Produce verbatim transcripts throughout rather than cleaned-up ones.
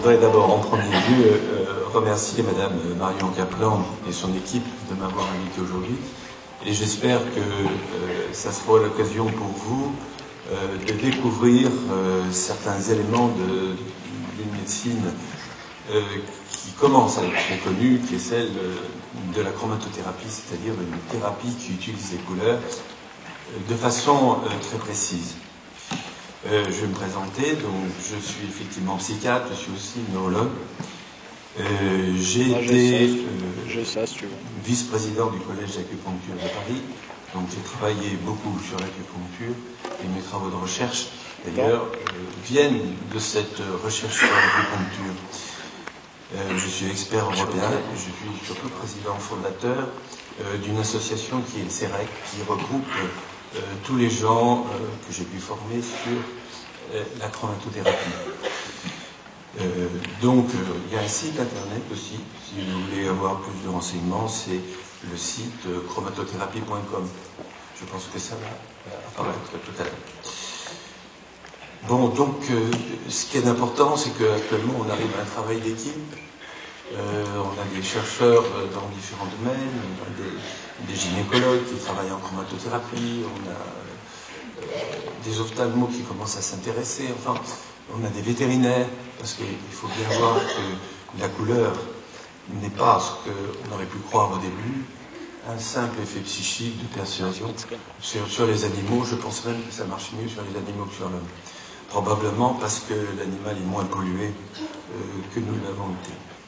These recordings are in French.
voudrais d'abord, en premier lieu, euh, remercier Madame Marion Kaplan et son équipe de m'avoir invité aujourd'hui. Et j'espère que euh, ça sera l'occasion pour vous euh, de découvrir euh, certains éléments d'une médecine euh, qui commence à être très connue, qui est celle de la chromatothérapie, c'est-à-dire une thérapie qui utilise les couleurs de façon euh, très précise. Euh, je vais me présenter, donc je suis effectivement psychiatre, je suis aussi neurologue. Euh, J'ai ah, été euh, vice-président du collège d'acupuncture de Paris, donc j'ai travaillé beaucoup sur l'acupuncture et mes travaux de recherche, d'ailleurs, euh, viennent de cette recherche sur l'acupuncture. Euh, je suis expert européen et je suis surtout président fondateur euh, d'une association qui est le C E R E C, qui regroupe euh, tous les gens euh, que j'ai pu former sur euh, la chromatothérapie. Euh, donc, euh, il y a un site internet aussi, si vous voulez avoir plus de renseignements, c'est le site euh, chromatothérapie point com. Je pense que ça va apparaître tout à l'heure. Bon, donc, euh, ce qui est important, c'est qu'actuellement, on arrive à un travail d'équipe. Euh, on a des chercheurs dans différents domaines, on a des, des gynécologues qui travaillent en chromatothérapie, on a euh, des ophtalmos qui commencent à s'intéresser, enfin, on a des vétérinaires, parce qu'il faut bien voir que la couleur n'est pas ce qu'on aurait pu croire au début, un simple effet psychique de persuasion. Sur, sur les animaux, je pense même que ça marche mieux sur les animaux que sur l'homme. Probablement parce que l'animal est moins pollué euh, que nous l'avons été.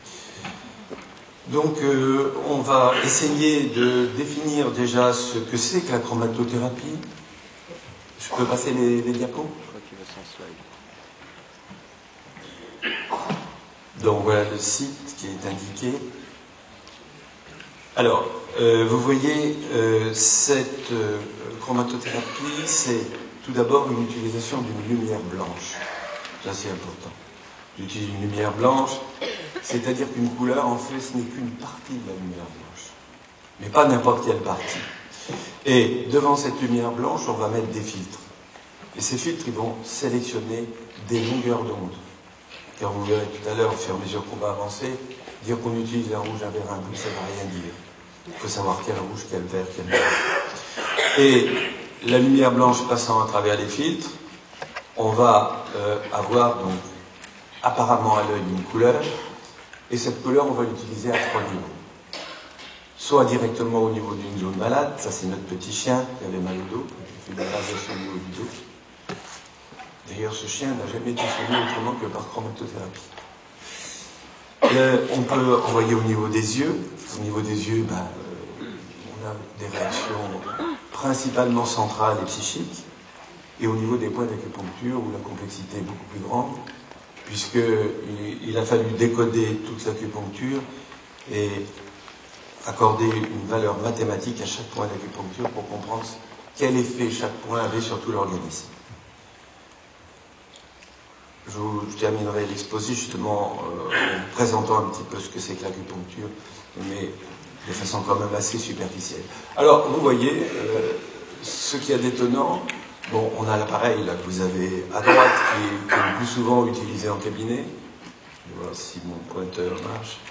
Donc, euh, on va essayer de définir déjà ce que c'est que la chromatothérapie. Je peux passer les, les diapos ? Donc, voilà le site qui est indiqué. Alors, euh, vous voyez, euh, cette euh, chromatothérapie, c'est tout d'abord une utilisation d'une lumière blanche. Ça, c'est important. J'utilise une lumière blanche, c'est-à-dire qu'une couleur, en fait, ce n'est qu'une partie de la lumière blanche, mais pas n'importe quelle partie. Et devant cette lumière blanche, on va mettre des filtres. Et ces filtres, ils vont sélectionner des longueurs d'onde. Car vous verrez tout à l'heure, au fur et à mesure qu'on va avancer, dire qu'on utilise un rouge, un vert, un bleu, ça ne va rien dire. Il faut savoir quel rouge, quel vert, quel bleu. Et la lumière blanche passant à travers les filtres, on va euh, avoir donc apparemment à l'œil une couleur, et cette couleur, on va l'utiliser à trois niveaux. Soit directement au niveau d'une zone malade, ça c'est notre petit chien qui avait mal au dos, qui fait une radiation au niveau du dos. D'ailleurs, ce chien n'a jamais été soigné autrement que par chromatothérapie. Euh, on peut envoyer au niveau des yeux. Au niveau des yeux, ben, euh, on a des réactions principalement centrales et psychiques. Et au niveau des points d'acupuncture, où la complexité est beaucoup plus grande, puisqu'il il a fallu décoder toute l'acupuncture et accorder une valeur mathématique à chaque point d'acupuncture pour comprendre quel effet chaque point avait sur tout l'organisme. Je, vous, je terminerai l'exposé justement euh, en présentant un petit peu ce que c'est que l'acupuncture, mais de façon quand même assez superficielle. Alors, vous voyez, euh, ce qu'il y a d'étonnant, bon, on a l'appareil là que vous avez à droite qui est, qui est le plus souvent utilisé en cabinet. Je vais voir si mon pointeur marche.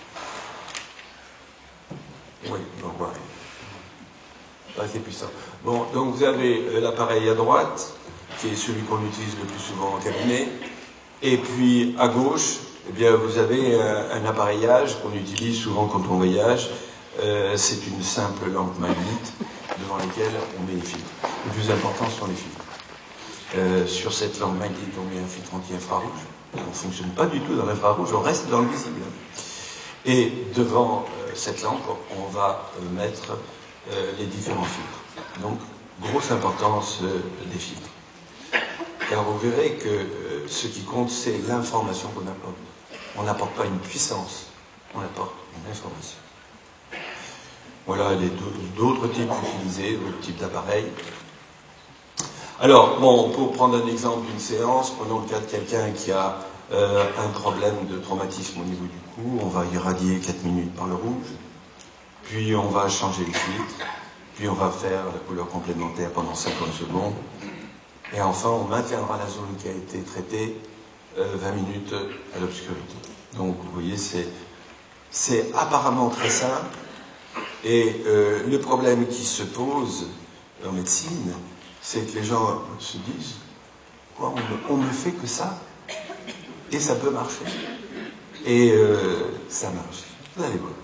Oui, donc voilà. Pas assez puissant. Bon, donc vous avez euh, l'appareil à droite, qui est celui qu'on utilise le plus souvent en cabinet. Et puis, à gauche, eh bien, vous avez un, un appareillage qu'on utilise souvent quand on voyage. Euh, c'est une simple lampe magnète devant laquelle on met les filtres. Le plus important sont les filtres. Euh, sur cette lampe magnète, on met un filtre anti-infrarouge. On ne fonctionne pas du tout dans l'infrarouge, on reste dans le visible. Et devant euh, cette lampe, on va euh, mettre euh, les différents filtres. Donc, grosse importance euh, des filtres. Car vous verrez que euh, ce qui compte, c'est l'information qu'on apporte. On n'apporte pas une puissance, on apporte une information. Voilà les d'autres types utilisés, d'autres types d'appareils. Alors, bon, pour prendre un exemple d'une séance, prenons le cas de quelqu'un qui a euh, un problème de traumatisme au niveau du cou, on va irradier quatre minutes par le rouge, puis on va changer le filtre, puis on va faire la couleur complémentaire pendant cinquante secondes, et enfin on maintiendra la zone qui a été traitée euh, vingt minutes à l'obscurité. Donc vous voyez, c'est, c'est apparemment très simple. Et euh, le problème qui se pose en médecine, c'est que les gens se disent quoi, on, on ne fait que ça et ça peut marcher. Et euh, ça marche. Vous allez voir.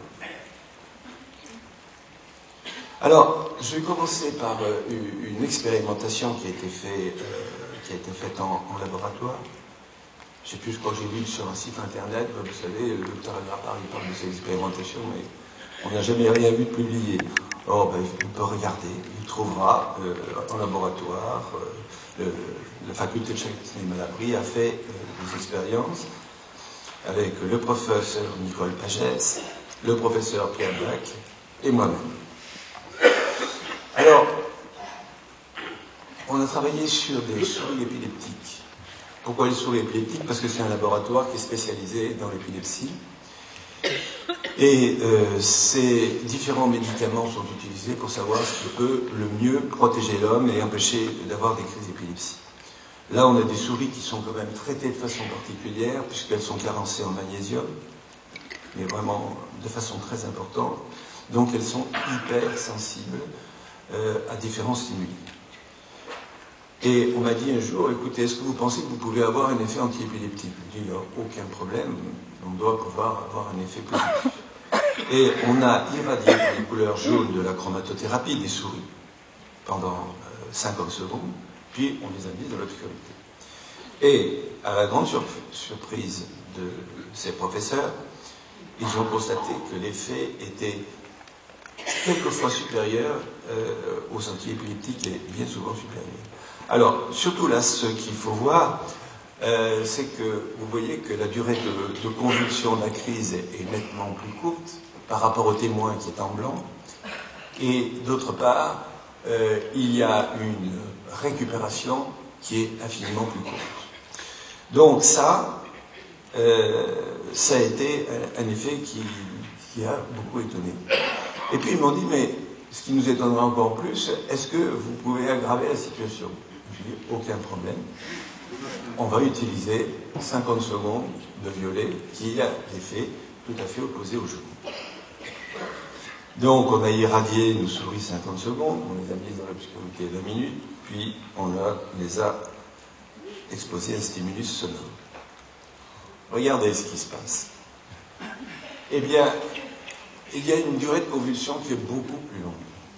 Alors, je vais commencer par euh, une expérimentation qui a été, fait, euh, qui a été faite en, en laboratoire. Je ne sais plus, je crois que j'ai lu sur un site internet, vous savez, le docteur Agrapar, il parle de ces expérimentations, mais on n'a jamais rien vu de publié. Or, ben, il peut regarder, il trouvera euh, en laboratoire, euh, le, la faculté de Châtenay-Malabry a fait euh, des expériences avec le professeur Nicole Pagès, le professeur Pierre Black et moi-même. Alors, on a travaillé sur des souris épileptiques. Pourquoi les souris épileptiques? Parce que c'est un laboratoire qui est spécialisé dans l'épilepsie. Et euh, ces différents médicaments sont utilisés pour savoir ce qui peut le mieux protéger l'homme et empêcher d'avoir des crises d'épilepsie. Là, on a des souris qui sont quand même traitées de façon particulière, puisqu'elles sont carencées en magnésium, mais vraiment de façon très importante. Donc, elles sont hyper sensibles euh, à différents stimuli. Et on m'a dit un jour, écoutez, est-ce que vous pensez que vous pouvez avoir un effet antiépileptique? Je dis, aucun problème, on doit pouvoir avoir un effet positif. Et on a irradié les couleurs jaunes de la chromatothérapie des souris pendant euh, cinquante secondes, puis on les a mis dans l'obscurité. Et à la grande sur- surprise de ces professeurs, ils ont constaté que l'effet était quelquefois supérieur euh, aux antiépileptiques et bien souvent supérieur. Alors, surtout là, ce qu'il faut voir, euh, c'est que vous voyez que la durée de, de convulsion de la crise est, est nettement plus courte par rapport au témoin qui est en blanc. Et d'autre part, euh, il y a une récupération qui est infiniment plus courte. Donc ça, euh, ça a été un, un effet qui, qui a beaucoup étonné. Et puis ils m'ont dit, mais ce qui nous étonnera encore plus, est-ce que vous pouvez aggraver la situation? J'ai dit, aucun problème. On va utiliser cinquante secondes de violet qui a l'effet tout à fait opposé au jaune. Donc on a irradié nos souris cinquante secondes, on les a mises dans l'obscurité vingt minutes, puis on a, les a exposées à un stimulus sonore. Regardez ce qui se passe. Eh bien, il y a une durée de convulsion qui est beaucoup plus longue.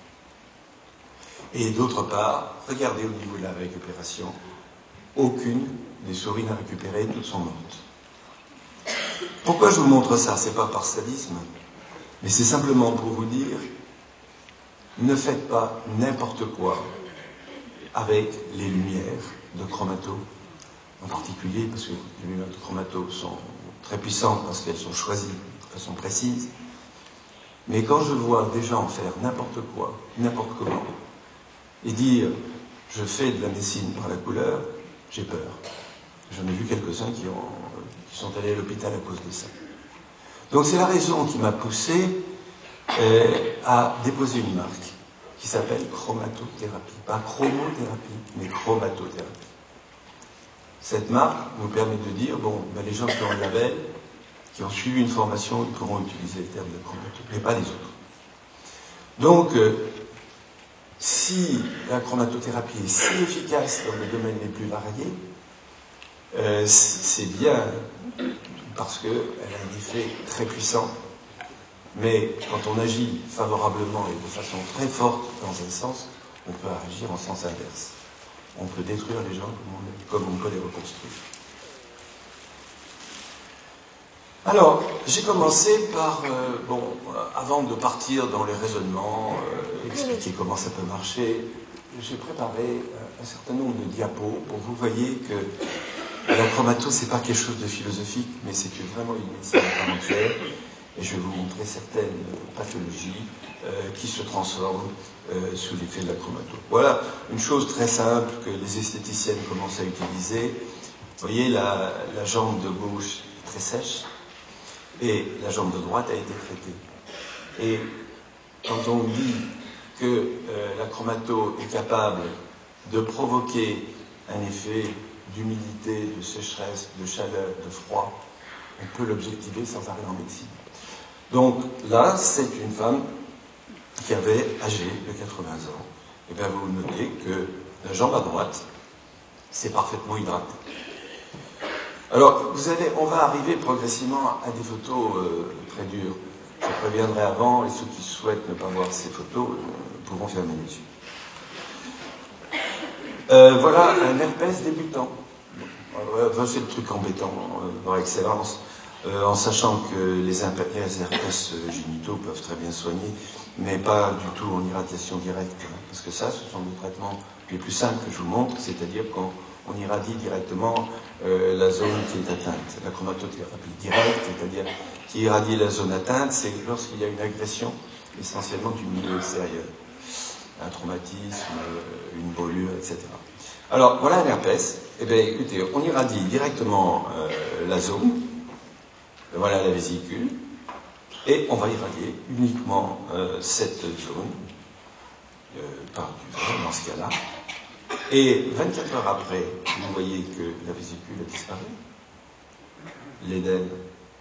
Et d'autre part, regardez au niveau de la récupération, aucune des souris n'a récupéré, toutes sont mortes. Pourquoi je vous montre ça? C'est pas par sadisme, mais c'est simplement pour vous dire, ne faites pas n'importe quoi avec les lumières de chromato, en particulier parce que les lumières de chromato sont très puissantes parce qu'elles sont choisies de façon précise. Mais quand je vois des gens faire n'importe quoi, n'importe comment, et dire « je fais de la médecine par la couleur », j'ai peur. J'en ai vu quelques-uns qui, ont, qui sont allés à l'hôpital à cause de ça. Donc c'est la raison qui m'a poussé euh, à déposer une marque qui s'appelle chromatothérapie. Pas chromothérapie, mais chromatothérapie. Cette marque nous permet de dire, bon, ben les gens qui ont un label, qui ont suivi une formation, ils pourront utiliser le terme de chromatothérapie, mais pas les autres. Donc, euh, si la chromatothérapie est si efficace dans les domaines les plus variés, euh, c'est bien parce qu'elle a un effet très puissant. Mais quand on agit favorablement et de façon très forte dans un sens, on peut agir en sens inverse. On peut détruire les gens comme on, comme on peut les reconstruire. Alors, j'ai commencé par, euh, bon, avant de partir dans les raisonnements, euh, expliquer comment ça peut marcher, j'ai préparé euh, un certain nombre de diapos pour que vous voyez que la chromato, c'est pas quelque chose de philosophique, mais c'est vraiment une médecine à part entière. Et je vais vous montrer certaines pathologies euh, qui se transforment euh, sous l'effet de la chromato. Voilà une chose très simple que les esthéticiennes commencent à utiliser. Vous voyez, la, la jambe de gauche est très sèche. Et la jambe de droite a été traitée. Et quand on dit que euh, la chromato est capable de provoquer un effet d'humidité, de sécheresse, de chaleur, de froid, on peut l'objectiver sans arrêt en médecine. Donc là, c'est une femme qui avait, âgée de quatre-vingts ans. Et bien vous notez que la jambe à droite, c'est parfaitement hydraté. Alors, vous allez, on va arriver progressivement à des photos euh, très dures. Je préviendrai avant, et ceux qui souhaitent ne pas voir ces photos euh, pourront fermer les yeux. Euh, voilà un herpès débutant. Enfin, c'est le truc embêtant euh, par excellence, euh, en sachant que les, les herpès génitaux peuvent très bien soigner, mais pas du tout en irradiation directe. Hein, parce que ça, ce sont des traitements les plus simples que je vous montre, c'est-à-dire qu'on on irradie directement euh, la zone qui est atteinte. La chromatothérapie directe, c'est-à-dire qui irradie la zone atteinte, c'est lorsqu'il y a une agression, essentiellement du milieu extérieur. Un traumatisme, une brûlure, et cetera. Alors, voilà un herpès. Eh bien, écoutez, on irradie directement euh, la zone. Voilà la vésicule. Et on va irradier uniquement euh, cette zone euh, par du verre, dans ce cas-là. Et vingt-quatre heures après, vous voyez que la vésicule a disparu. L'édème,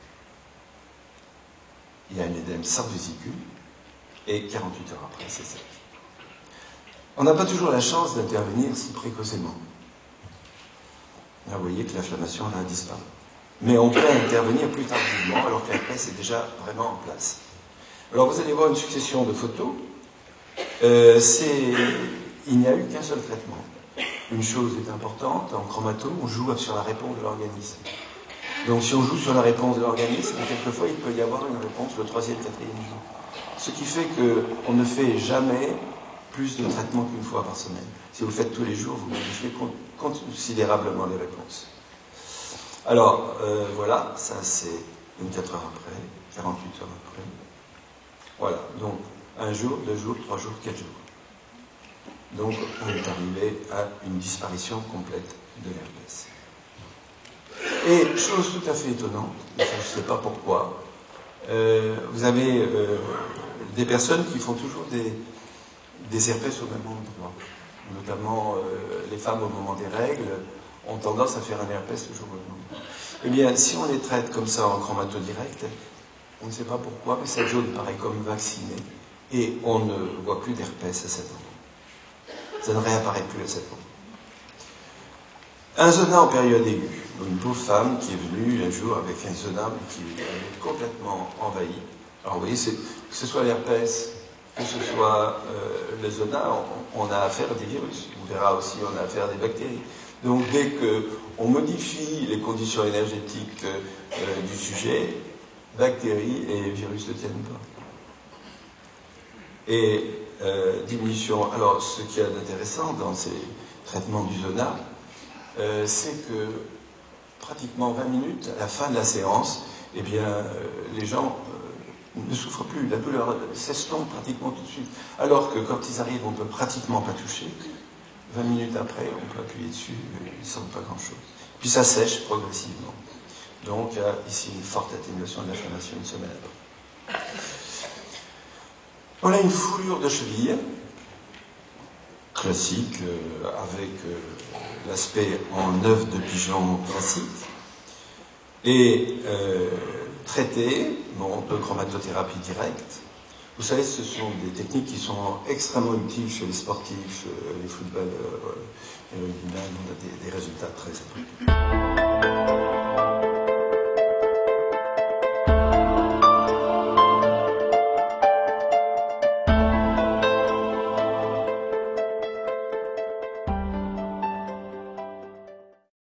il y a un édème sans vésicule. Et quarante-huit heures après, c'est sec. On n'a pas toujours la chance d'intervenir si précocement. Là, vous voyez que l'inflammation a disparu. Mais on peut intervenir plus tardivement, alors que l'herpès est déjà vraiment en place. Alors, vous allez voir une succession de photos. Euh, c'est... Il n'y a eu qu'un seul traitement. Une chose est importante, en chromato, on joue sur la réponse de l'organisme. Donc, si on joue sur la réponse de l'organisme, quelquefois, il peut y avoir une réponse le troisième, quatrième jour. Ce qui fait qu'on ne fait jamais plus de traitements qu'une fois par semaine. Si vous le faites tous les jours, vous modifiez considérablement les réponses. Alors, euh, voilà, ça c'est vingt-quatre heures après, quarante-huit heures après. Voilà, donc un jour, deux jours, trois jours, quatre jours. Donc, on est arrivé à une disparition complète de l'herpès. Et, chose tout à fait étonnante, je ne sais pas pourquoi, euh, vous avez euh, des personnes qui font toujours des, des herpès au même endroit. Notamment, euh, les femmes au moment des règles ont tendance à faire un herpès le jour au lendemain. Eh bien, si on les traite comme ça en chromato direct, on ne sait pas pourquoi, mais cette zone paraît comme vaccinée, et on ne voit plus d'herpès à cet endroit. Ça ne réapparaît plus à cet endroit. Un zona en période aiguë. Une pauvre femme qui est venue un jour avec un zona qui est complètement envahi. Alors vous voyez, c'est, que ce soit l'herpès, que ce soit euh, le zona, on, on a affaire à des virus. On verra aussi, on a affaire à des bactéries. Donc dès qu'on modifie les conditions énergétiques euh, du sujet, bactéries et virus ne tiennent pas. Et euh, diminution. Alors ce qu'il y a d'intéressant dans ces traitements du zona, euh, c'est que pratiquement vingt minutes à la fin de la séance, eh bien, euh, les gens euh, ne souffrent plus. La douleur s'estompe pratiquement tout de suite. Alors que quand ils arrivent, on ne peut pratiquement pas toucher. vingt minutes après, on peut appuyer dessus, ils ne sentent pas grand-chose. Puis ça sèche progressivement. Donc, il y a ici une forte atténuation de l'inflammation une semaine après. Voilà une foulure de cheville, classique, euh, avec euh, l'aspect en œuf de pigeon classique, et euh, traité, bon, de chromatothérapie directe. Vous savez, ce sont des techniques qui sont extrêmement utiles chez les sportifs, euh, les footballeurs, euh, et on a des, des résultats très importants.